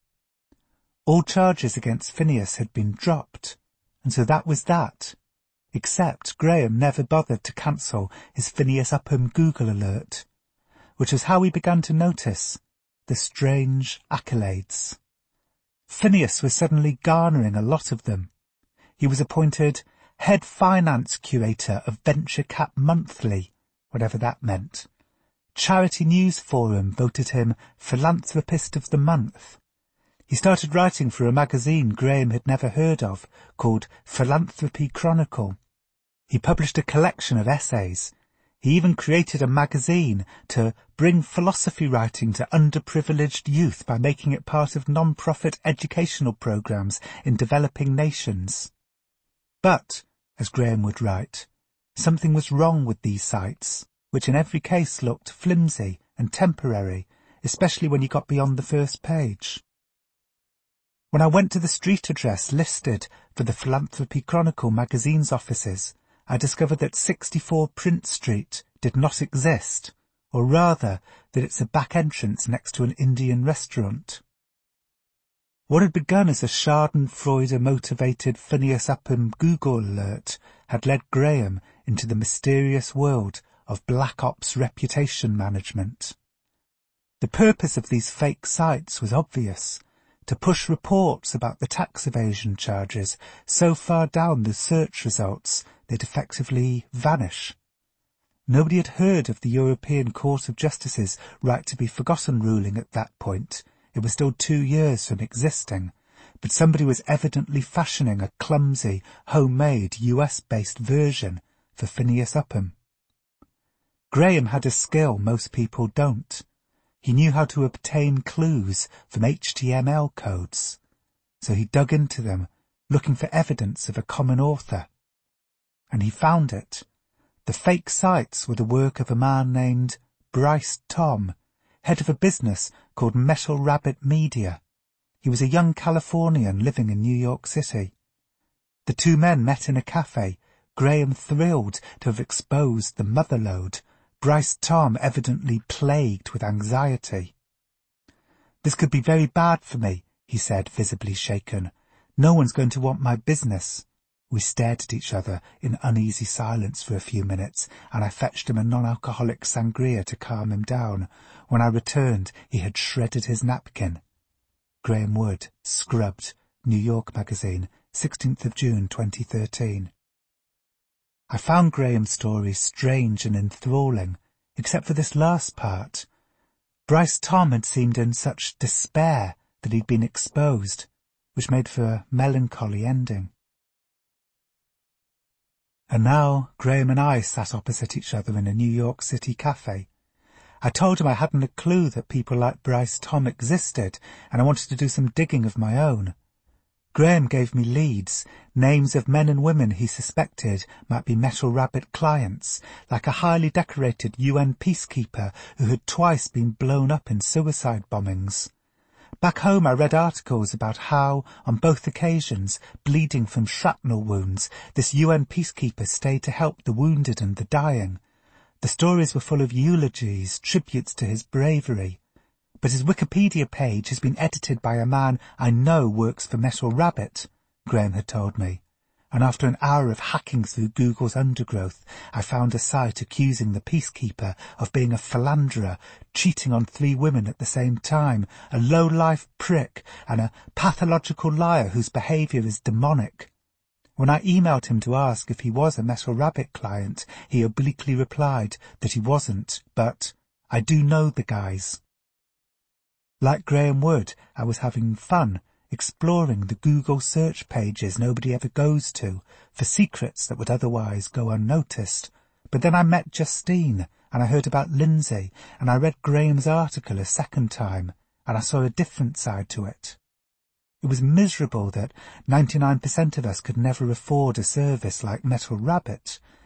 All charges against Phineas had been dropped, and so that was that. Except Graham never bothered to cancel his Phineas Upham Google alert, which was how we began to notice the strange accolades. Phineas was suddenly garnering a lot of them. He was appointed Head Finance Curator of Venture Cap Monthly, whatever that meant. Charity News Forum voted him Philanthropist of the Month. He started writing for a magazine Graham had never heard of, called Philanthropy Chronicle. He published a collection of essays. He even created a magazine to bring philosophy writing to underprivileged youth by making it part of non-profit educational programs in developing nations. But, as Graham would write, something was wrong with these sites, which in every case looked flimsy and temporary, especially when you got beyond the first page. When I went to the street address listed for the Philanthropy Chronicle magazine's offices, I discovered that 64 Prince Street did not exist, or rather that it's a back entrance next to an Indian restaurant. What had begun as a Schadenfreude-motivated Phineas Upham Google alert had led Graham into the mysterious world of Black Ops reputation management. The purpose of these fake sites was obvious: to push reports about the tax evasion charges so far down the search results they'd effectively vanish. Nobody had heard of the European Court of Justice's right to be forgotten ruling at that point. It was still 2 years from existing, but somebody was evidently fashioning a clumsy, homemade, US-based version for Phineas Upham. Graham had a skill most people don't. He knew how to obtain clues from HTML codes, so he dug into them, looking for evidence of a common author. And he found it. The fake sites were the work of a man named Bryce Tom, head of a business called Metal Rabbit Media. He was a young Californian living in New York City. The two men met in a cafe, Graham thrilled to have exposed the motherlode, Bryce Tom evidently plagued with anxiety. "This could be very bad for me," he said, visibly shaken. "No one's going to want my business." We stared at each other in uneasy silence for a few minutes, and I fetched him a non-alcoholic sangria to calm him down. When I returned, he had shredded his napkin. Graham Wood, Scrubbed, New York Magazine, 16th of June 2013. I found Graham's story strange and enthralling, except for this last part. Bryce Tom had seemed in such despair that he'd been exposed, which made for a melancholy ending. And now Graham and I sat opposite each other in a New York City cafe. I told him I hadn't a clue that people like Bryce Tom existed, and I wanted to do some digging of my own. Graham gave me leads, names of men and women he suspected might be Metal Rabbit clients, like a highly decorated UN peacekeeper who had twice been blown up in suicide bombings. Back home I read articles about how, on both occasions, bleeding from shrapnel wounds, this UN peacekeeper stayed to help the wounded and the dying. The stories were full of eulogies, tributes to his bravery. But his Wikipedia page has been edited by a man I know works for Metal Rabbit, Graham had told me. And after an hour of hacking through Google's undergrowth, I found a site accusing the peacekeeper of being a philanderer, cheating on 3 women at the same time, a low-life prick, and a pathological liar whose behaviour is demonic. When I emailed him to ask if he was a Metal Rabbit client, he obliquely replied that he wasn't, but "I do know the guys." Like Graham Wood, I was having fun, exploring the Google search pages nobody ever goes to, for secrets that would otherwise go unnoticed. But then I met Justine, and I heard about Lindsay, and I read Graham's article a second time, and I saw a different side to it. It was miserable that 99% of us could never afford a service like Metal Rabbit.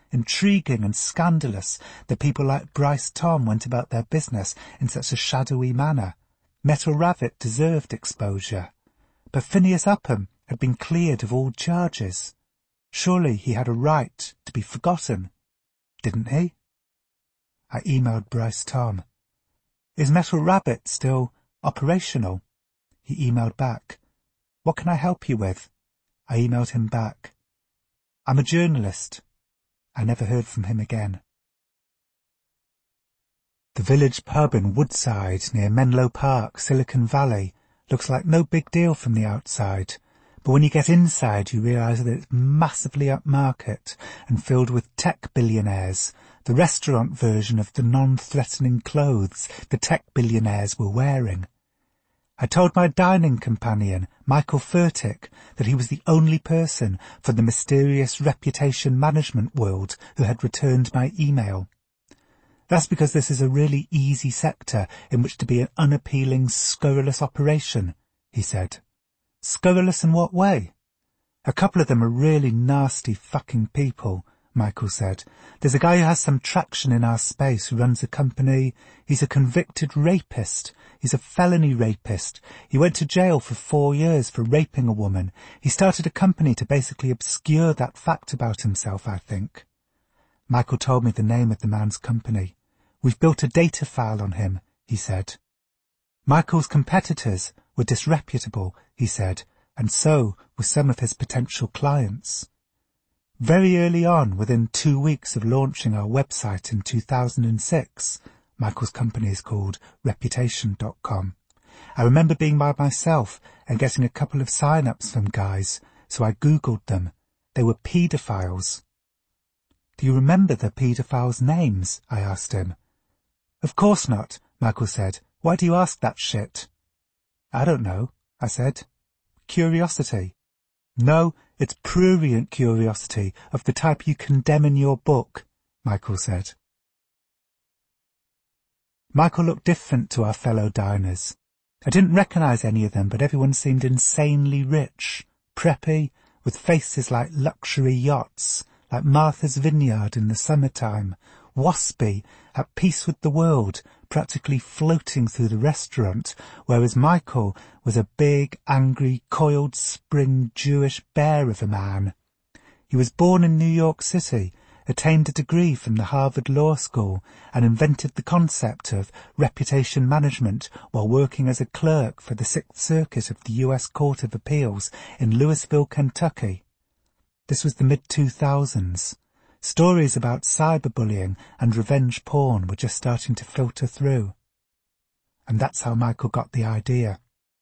intriguing and scandalous that people like Bryce Tom went about their business in such a shadowy manner. Metal Rabbit deserved exposure. But Phineas Upham had been cleared of all charges. Surely he had a right to be forgotten, didn't he? I emailed Bryce Tom. Is Metal Rabbit still operational? He emailed back. What can I help you with? I emailed him back. I'm a journalist. I never heard from him again. The village pub in Woodside near Menlo Park, Silicon Valley, looks like no big deal from the outside, but when you get inside you realise that it's massively upmarket and filled with tech billionaires, the restaurant version of the non-threatening clothes the tech billionaires were wearing. I told my dining companion, Michael Furtick, that he was the only person from the mysterious reputation management world who had returned my email. That's because this is a really easy sector in which to be an unappealing, scurrilous operation, he said. Scurrilous in what way? A couple of them are really nasty fucking people, Michael said. There's a guy who has some traction in our space who runs a company. He's a convicted rapist. He's a felony rapist. He went to jail for 4 years for raping a woman. He started a company to basically obscure that fact about himself, I think. Michael told me the name of the man's company. We've built a data file on him, he said. Michael's competitors were disreputable, he said, and so were some of his potential clients. Very early on, within 2 weeks of launching our website in 2006, Michael's company is called Reputation.com, I remember being by myself and getting a couple of sign-ups from guys, so I Googled them. They were paedophiles. Do you remember the paedophiles' names? I asked him. Of course not, Michael said. Why do you ask that shit? I don't know, I said. Curiosity. No, it's prurient curiosity of the type you condemn in your book, Michael said. Michael looked different to our fellow diners. I didn't recognise any of them, but everyone seemed insanely rich, preppy, with faces like luxury yachts, like Martha's Vineyard in the summertime, waspy, at peace with the world, practically floating through the restaurant, whereas Michael was a big, angry, coiled spring Jewish bear of a man. He was born in New York City, attained a degree from the Harvard Law School, and invented the concept of reputation management while working as a clerk for the Sixth Circuit of the U.S. Court of Appeals in Louisville, Kentucky. This was the mid-2000s. Stories about cyberbullying and revenge porn were just starting to filter through. And that's how Michael got the idea.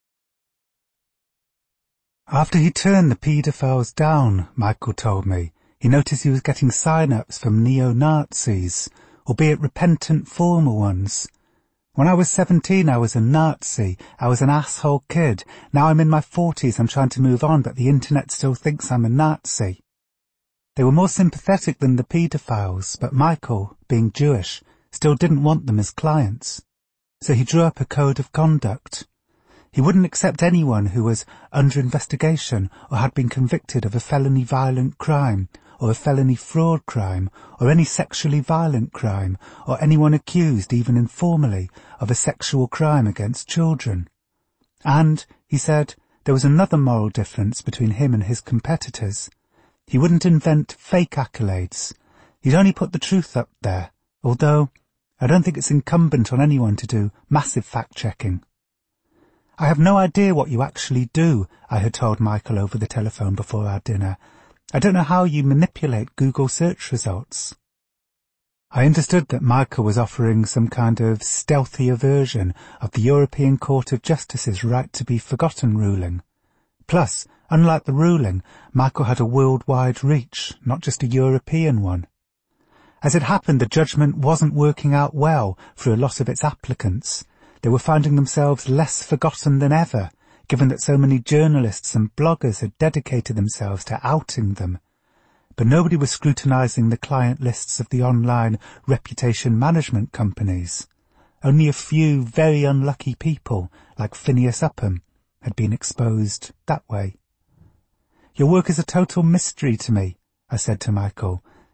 After he turned the paedophiles down, Michael told me, he noticed he was getting sign-ups from neo-Nazis, albeit repentant former ones. When I was 17, I was a Nazi. I was an asshole kid. Now I'm in my 40s, I'm trying to move on, but the internet still thinks I'm a Nazi. They were more sympathetic than the paedophiles, but Michael, being Jewish, still didn't want them as clients. So he drew up a code of conduct. He wouldn't accept anyone who was under investigation or had been convicted of a felony violent crime, or a felony fraud crime, or any sexually violent crime, or anyone accused, even informally, of a sexual crime against children. And, he said, there was another moral difference between him and his competitors. He wouldn't invent fake accolades. He'd only put the truth up there, although I don't think it's incumbent on anyone to do massive fact-checking. I have no idea what you actually do, I had told Michael over the telephone before our dinner. I don't know how you manipulate Google search results. I understood that Michael was offering some kind of stealthier version of the European Court of Justice's right to be forgotten ruling. Plus, unlike the ruling, Michael had a worldwide reach, not just a European one. As it happened, the judgment wasn't working out well for a lot of its applicants. They were finding themselves less forgotten than ever, given that so many journalists and bloggers had dedicated themselves to outing them. But nobody was scrutinizing the client lists of the online reputation management companies. Only a few very unlucky people, like Phineas Upham, had been exposed that way. Your work is a total mystery to me, I said to Michael.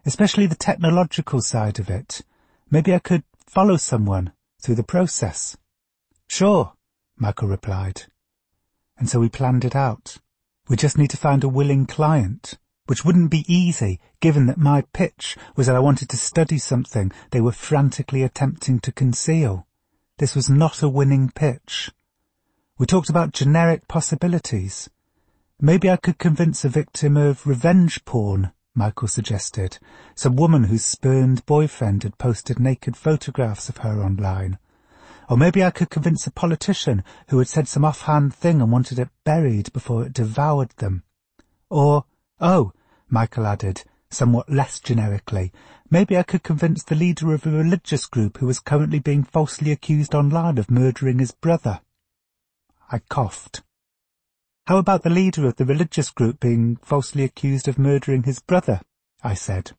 especially the technological side of it. Maybe I could follow someone through the process. Sure, Michael replied. And so we planned it out. We just need to find a willing client, which wouldn't be easy given that my pitch was that I wanted to study something they were frantically attempting to conceal. This was not a winning pitch. We talked about generic possibilities. Maybe I could convince a victim of revenge porn, Michael suggested, some woman whose spurned boyfriend had posted naked photographs of her online. Or maybe I could convince a politician who had said some offhand thing and wanted it buried before it devoured them. Or, Michael added, somewhat less generically, maybe I could convince the leader of a religious group who was currently being falsely accused online of murdering his brother. I coughed. How about the leader of the religious group being falsely accused of murdering his brother? I said.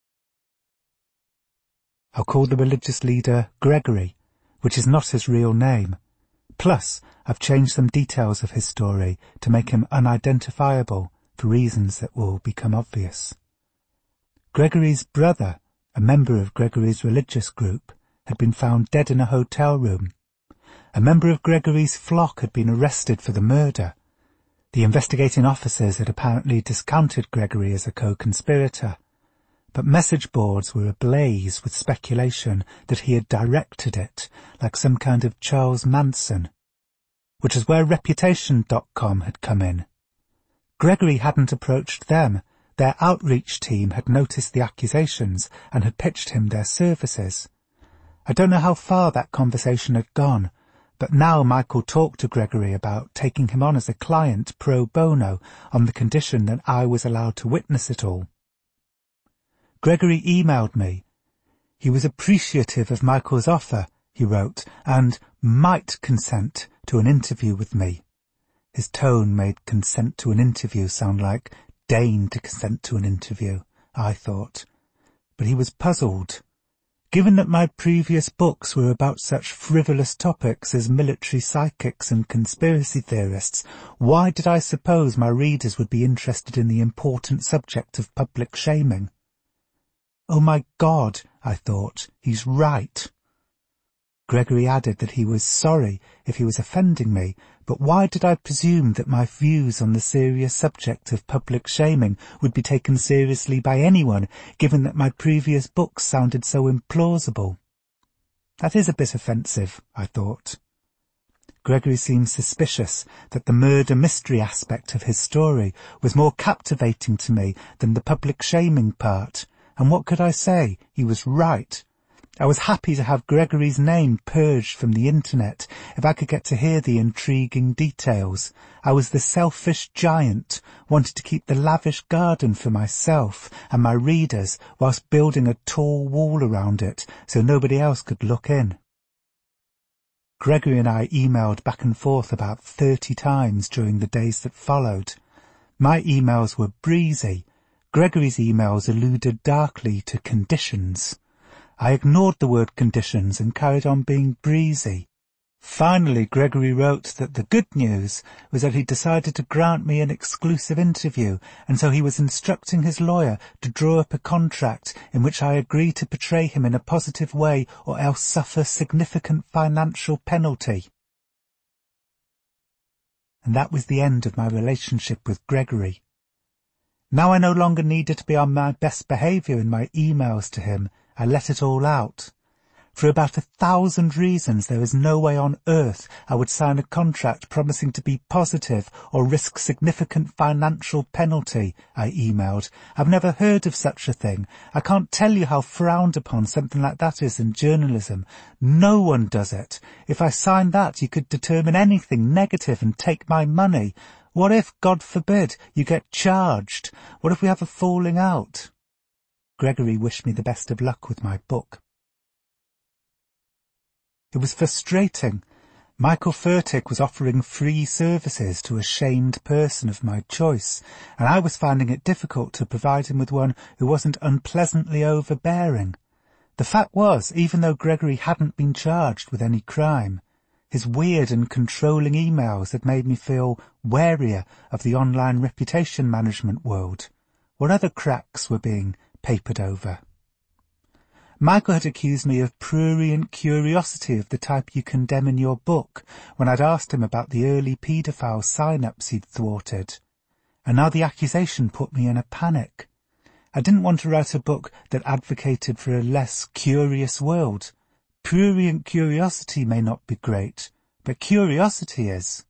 I'll call the religious leader Gregory, which is not his real name. Plus, I've changed some details of his story to make him unidentifiable for reasons that will become obvious. Gregory's brother, a member of Gregory's religious group, had been found dead in a hotel room. A member of Gregory's flock had been arrested for the murder. The investigating officers had apparently discounted Gregory as a co-conspirator, but message boards were ablaze with speculation that he had directed it, like some kind of Charles Manson, which is where Reputation.com had come in. Gregory hadn't approached them. Their outreach team had noticed the accusations and had pitched him their services. I don't know how far that conversation had gone, but now Michael talked to Gregory about taking him on as a client pro bono on the condition that I was allowed to witness it all. Gregory emailed me. He was appreciative of Michael's offer, he wrote, and might consent to an interview with me. His tone made consent to an interview sound like deign to consent to an interview, I thought. But he was puzzled. Given that my previous books were about such frivolous topics as military psychics and conspiracy theorists, why did I suppose my readers would be interested in the important subject of public shaming? Oh my God, I thought, he's right. Gregory added that he was sorry if he was offending me, but why did I presume that my views on the serious subject of public shaming would be taken seriously by anyone, given that my previous books sounded so implausible? That is a bit offensive, I thought. Gregory seemed suspicious that the murder mystery aspect of his story was more captivating to me than the public shaming part, and what could I say? He was right. I was happy to have Gregory's name purged from the internet if I could get to hear the intriguing details. I was the selfish giant, wanted to keep the lavish garden for myself and my readers whilst building a tall wall around it so nobody else could look in. Gregory and I emailed back and forth about 30 times during the days that followed. My emails were breezy. Gregory's emails alluded darkly to conditions. I ignored the word conditions and carried on being breezy. Finally, Gregory wrote that the good news was that he decided to grant me an exclusive interview, and so he was instructing his lawyer to draw up a contract in which I agree to portray him in a positive way or else suffer significant financial penalty. And that was the end of my relationship with Gregory. Now I no longer needed to be on my best behaviour in my emails to him. I let it all out. For about 1,000 reasons there is no way on earth I would sign a contract promising to be positive or risk significant financial penalty, I emailed. I've never heard of such a thing. I can't tell you how frowned upon something like that is in journalism. No one does it. If I signed that, you could determine anything negative and take my money. What if, God forbid, you get charged? What if we have a falling out? Gregory wished me the best of luck with my book. It was frustrating. Michael Furtick was offering free services to a shamed person of my choice, and I was finding it difficult to provide him with one who wasn't unpleasantly overbearing. The fact was, even though Gregory hadn't been charged with any crime, his weird and controlling emails had made me feel warier of the online reputation management world. What other cracks were being papered over. Michael had accused me of prurient curiosity of the type you condemn in your book when I'd asked him about the early paedophile sign-ups he'd thwarted. And now the accusation put me in a panic. I didn't want to write a book that advocated for a less curious world. Prurient curiosity may not be great, but curiosity is.